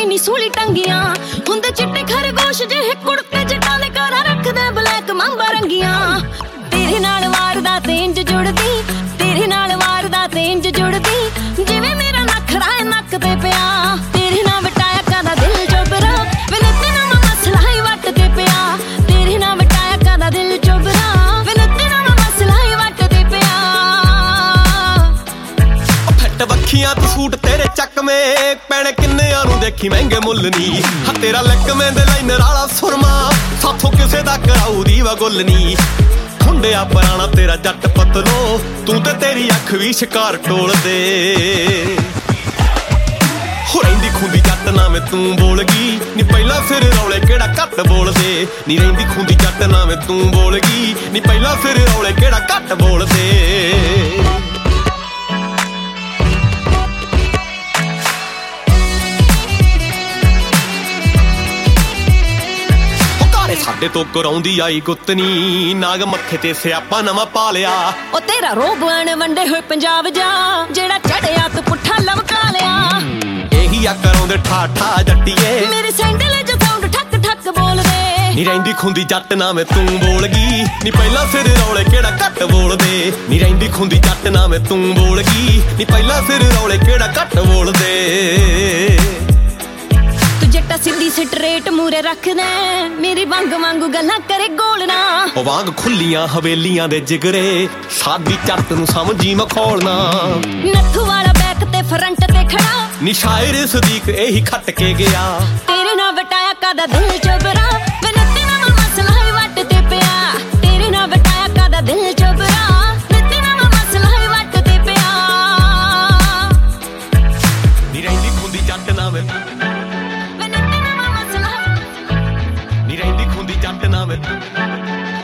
ਨੀ ਸੂਲੀ ਟੰਗੀਆਂ ਹੁੰਦੇ ਚਿੱਟੇ ਖਰਗੋਸ਼ ਜਿਹੇ ਕੁੜਤੇ ਜਟਾਂ ਦੇ ਘਰਾਂ ਰੱਖਦੇ ਬਲੈਕ ਮਾਂਬਾ ਰੰਗੀਆਂ ਤੇਰੇ ਨਾਲ ਵਾਰਦਾ ਤੇ ਇੰਜ ਜੁੜਦੀ ਤੇਰੇ ਨਾਲ ਵਾਰਦਾ ਤੇ ਇੰਜ ਜੁੜਦੀ ਜਿਵੇਂ ਮੇਰਾ ਨਖਰਾ ਨੱਕ ਤੇ ਪਿਆ ਤੇਰੇ ਨਾਲ ਵਟਾਇਆ ਕਾਦਾ ਦਿਲ ਚੋਬਰਾ ਵੇਲੇ ਤੇਰਾ ਮਸਲਾ ਹੀ ਵੱਟ ਤੇ ਪਿਆ ਤੇਰੇ ਨਾਲ ਵਟਾਇਆ ਕਾਦਾ ਦਿਲ ਚੋਬਰਾ ਵੇਲੇ ਤੇਰਾ ਮਸਲਾ ਹੀ ਵੱਟ ਤੇ ਪਿਆ ਫੱਟ ਵੱਖੀਆਂ ਤੇ ਸੂਟ ਤੇਰੇ ਚੱਕਵੇਂ ਪੈਣੇ ਕਿੰਨਿਆਂ ਨੂੰ ਦੇਖੀ ਮਹਿੰਗੇ ਮੁੱਲ ਨੀ ਹਾਂ ਤੇਰਾ ਲੈਕਵੇਂ ਦੇ ਲਾਈਨਰ ਵਾਲਾ ਸੁਰਮਾ ਸਾਥੋਂ ਕਿਸੇ ਦਾ ਕਰਾਊ ਦੀ ਵਾ ਗੁੱਲ ਨੀ ਹੁੰਡਿਆ ਪੁਰਾਣਾ ਤੇਰਾ ਜੱਟ ਪਤਲੋ ਤੂੰ ਤੇ ਤੇਰੀ ਅੱਖ ਵੀ ਸ਼ਿਕਾਰ ਟੋਲਦੇ ਹੋ ਰਹਿੰਦੀ ਖੁੰਦੀ ਜੱਟ ਨਾਵੇਂ ਤੂੰ ਬੋਲ ਗਈ ਨੀ ਪਹਿਲਾਂ ਫਿਰ ਰੌਲੇ ਕਿਹੜਾ ਘੱਟ ਬੋਲਦੇ ਨੀ ਰਹਿੰਦੀ ਖੁੰਦੀ ਜੱਟ ਨਾਵੇਂ ਤੂੰ ਬੋਲ ਗਈ ਨੀ ਪਹਿਲਾਂ ਫਿਰ ਰੌਲੇ ਕਿਹੜਾ ਘੱਟ ਬੋਲਦੇ ਸਾਡੇ ਤੋਂ ਕਰਾਉਂਦੀ ਆਈ ਗੁੱਤਨੀ ਨਾਗ ਮੱਥੇ ਤੇ ਸਿਆਪਾ ਨਵਾਂ ਪਾ ਲਿਆ ਉਹ ਤੇਰਾ ਰੋਬਣ ਵੰਡੇ ਹੋਏ ਪੰਜਾਬ ਜਾ ਜਿਹੜਾ ਚੜਿਆ ਤੂੰ ਪੁੱਠਾ ਲਵਕਾ ਲਿਆ ਇਹੀ ਆ ਕਰਾਉਂਦੇ ਠਾਠਾ ਜੱਟੀਏ ਮੇਰੇ ਸੈਂਡਲ ਚ ਸਾਊਂਡ ਠੱਕ ਠੱਕ ਬੋਲਦੇ ਨੀ ਰਹਿੰਦੀ ਖੁੰਦੀ ਜੱਟ ਨਾਵੇਂ ਤੂੰ ਬੋਲ ਗਈ ਨੀ ਪਹਿਲਾਂ ਫਿਰ ਰੌਲੇ ਕਿਹੜਾ ਘੱਟ ਬੋਲਦੇ ਨੀ ਰਹਿੰਦੀ ਖੁੰਦੀ ਜੱਟ ਨਾਵੇਂ ਤੂੰ ਬੋਲ ਗਈ ਨੀ ਪਹਿਲਾਂ ਫਿਰ ਰੌਲੇ ਕਿਹੜਾ ਘੱਟ ਬੋਲਦੇ ਜੱਟਾ ਸਿੱਧੀ ਸਟਰੇਟ ਮੂਰੇ ਰੱਖਦਾ ਮੇਰੀ ਵਾਂਗ ਵਾਂਗੂ ਗੱਲਾਂ ਕਰੇ ਗੋਲਣਾ ਉਹ ਵਾਂਗ ਖੁੱਲੀਆਂ ਹਵੇਲੀਆਂ ਦੇ ਜਿਗਰੇ ਸਾਡੀ ਚੱਤ ਨੂੰ ਸਮਝੀ ਮਖੌਲਣਾ ਨੱਥੂ ਵਾਲਾ ਬੈਕ ਤੇ ਫਰੰਟ ਤੇ ਖੜਾ ਨੀ ਸ਼ਾਇਰ ਸਦੀਕ ਇਹੀ ਖੱਟ ਕੇ ਗਿਆ ਤੇਰੇ ਨਾਲ ਵਟਾਇਆ ਕਾਦਾ ਦਿਲ ਚੋਬਰਾ ਮੈਨੂੰ ਤੇਰਾ ਮਸਲਾ ਹੀ ਵੱਟ ਤੇ ਪਿਆ ਤੇਰੇ ਨਾਲ ਵਟਾਇਆ ਕਾਦਾ ਦਿਲ ਚੋਬਰਾ ਮੈਨੂੰ ਤੇਰਾ ਮਸਲਾ ਹੀ ਵੱਟ ਤੇ ਪਿਆ ਨੀ ਰਹਿੰਦੀ ਖੁੰਦੀ ਜੱਟ ਨਾਵੇਂ ਨੀ ਰਹਿੰਦੀ ਖੁੰਦੀ ਜੱਟ ਨਾਵੇਂ